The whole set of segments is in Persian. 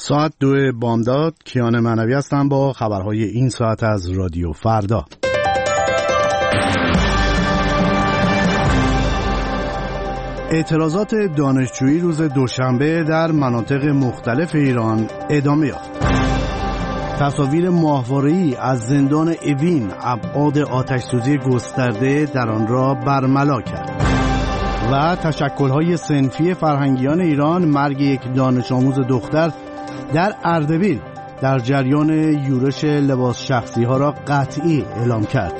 ساعت 2 بامداد. کیان معنوی هستم با خبرهای این ساعت از رادیو فردا. اعتراضات دانشجویی روز دوشنبه در مناطق مختلف ایران ادامه یافت. تصاویر ماهواره‌ای از زندان اوین ابعاد آتش‌سوزی گسترده در آن را برملا کرد. و تشکل‌های صنفی فرهنگیان ایران مرگ یک دانش آموز دختر در اردبیل در جریان یورش لباس شخصی ها را قطعی اعلام کرد.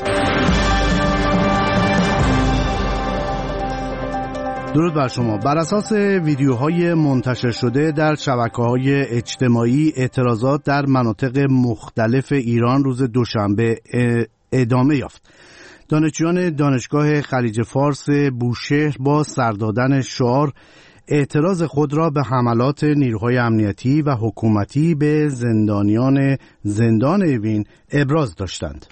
درود بر شما. بر اساس ویدیوهای منتشر شده در شبکه‌های اجتماعی، اعتراضات در مناطق مختلف ایران روز دوشنبه ادامه یافت. دانشجویان دانشگاه خلیج فارس بوشهر با سر دادن شعار اعتراض خود را به حملات نیروهای امنیتی و حکومتی به زندانیان زندان اوین ابراز داشتند.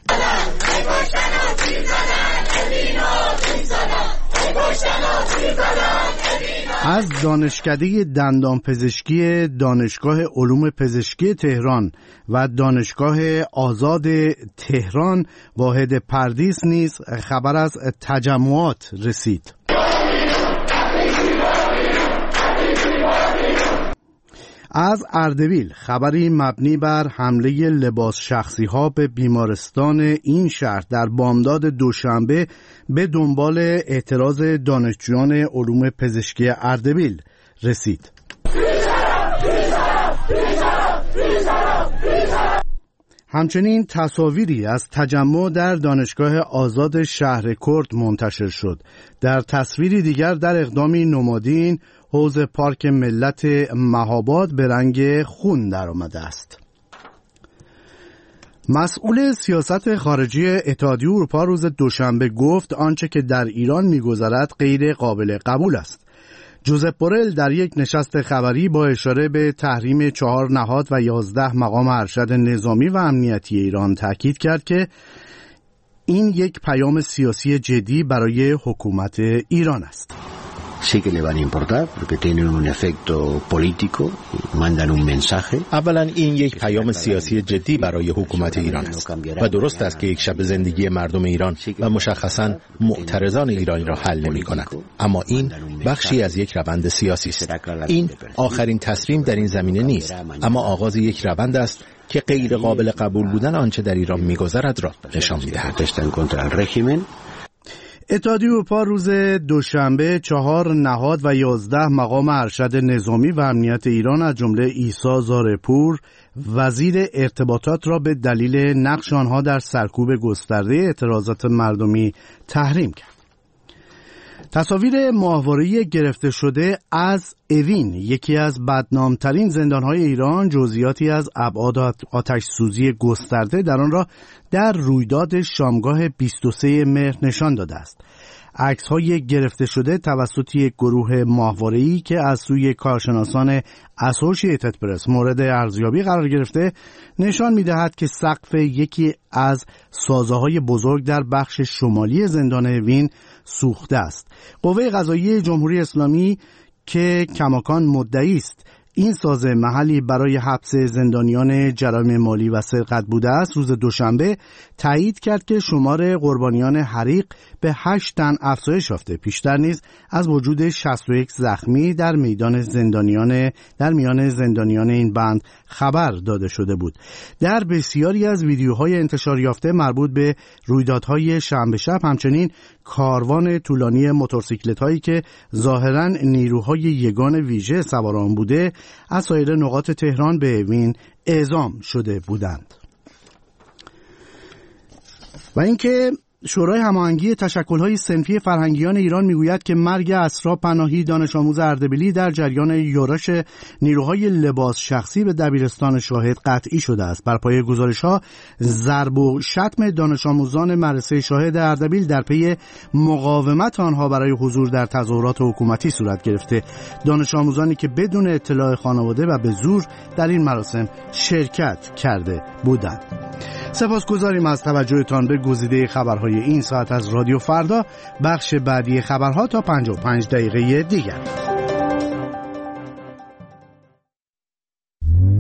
از دانشکده دندانپزشکی دانشگاه علوم پزشکی تهران و دانشگاه آزاد تهران واحد پردیس نیز خبر از تجمعات رسید. از اردبیل خبری مبنی بر حمله لباس شخصی ها به بیمارستان این شهر در بامداد دوشنبه به دنبال اعتراض دانشجویان علوم پزشکی اردبیل رسید. همچنین تصاویری از تجمع در دانشگاه آزاد شهر کرد منتشر شد. در تصویری دیگر در اقدامی نمادین حوض پارک ملت مهاباد به رنگ خون در آمده است. مسئول سیاست خارجی اتحادیه اروپا روز دوشنبه گفت آنچه که در ایران می‌گذرد غیر قابل قبول است. جوزپ بورل در یک نشست خبری با اشاره به تحریم 4 نهاد و 11 مقام ارشد نظامی و امنیتی ایران تاکید کرد که این یک پیام سیاسی جدی برای حکومت ایران است. Sí que le van a importar porque tienen un efecto político, mandan un mensaje. اولا این یک پیام سیاسی جدی برای حکومت ایران است و درست است که یک شب زندگی مردم ایران و مشخصاً معترضان ایرانی را حل نمی کند، اما این بخشی از یک روند سیاسی است. این آخرین تصمیم در این زمینه نیست، اما آغاز یک روند است که غیر قابل قبول بودن آنچه در ایران می‌گذرد را نشان می‌دهد. اتحادیه اروپا روز دوشنبه 4 نهاد و 11 مقام ارشد نظامی و امنیت ایران از جمله عیسی زارپور وزیر ارتباطات را به دلیل نقش آنها در سرکوب گسترده اعتراضات مردمی تحریم کرد. تصاویر ماهواره‌ای گرفته شده از اوین، یکی از بدنامترین زندان‌های ایران، جزئیاتی از ابعاد آتش‌سوزی گسترده در آن را در رویداد شامگاه 23 مهر نشان داده است. عکس‌های گرفته شده توسط یک گروه ماهواره‌ای که از سوی کارشناسان اسوسییتد پرس مورد ارزیابی قرار گرفته نشان می‌دهد که سقف یکی از سازه‌های بزرگ در بخش شمالی زندان اوین سوخته است. قوه قضاییه جمهوری اسلامی که کماکان مدعی است این سازه محلی برای حبس زندانیان جرایم مالی و سرقت بوده است، روز دوشنبه تایید کرد که شمار قربانیان حریق به 8 تن افزایش یافته. پیشتر نیز از وجود 61 زخمی در میان زندانیان این بند خبر داده شده بود. در بسیاری از ویدیوهای انتشار یافته مربوط به رویدادهای شنبه شب همچنین کاروان طولانی موتورسیکلت‌هایی که ظاهراً نیروهای یگان ویژه سوار آن بوده از سایر نقاط تهران به اوین اعزام شده بودند. و اینکه شورای هماهنگی تشکل‌های صنفی فرهنگیان ایران میگوید که مرگ اسرا پناهی دانش آموز اردبیلی در جریان یورش نیروهای لباس شخصی به دبیرستان شاهد قطعی شده است. بر پایه گزارش‌ها ضرب و شتم دانش آموزان مدرسه شاهد اردبیل در پی مقاومت آنها برای حضور در تظاهرات حکومتی صورت گرفته. دانش آموزانی که بدون اطلاع خانواده و به زور در این مراسم شرکت کرده بودند. سپاسگزاریم از توجهتان به گزیده خبرهای این ساعت از رادیو فردا. بخش بعدی خبرها تا 55 دقیقه دیگر.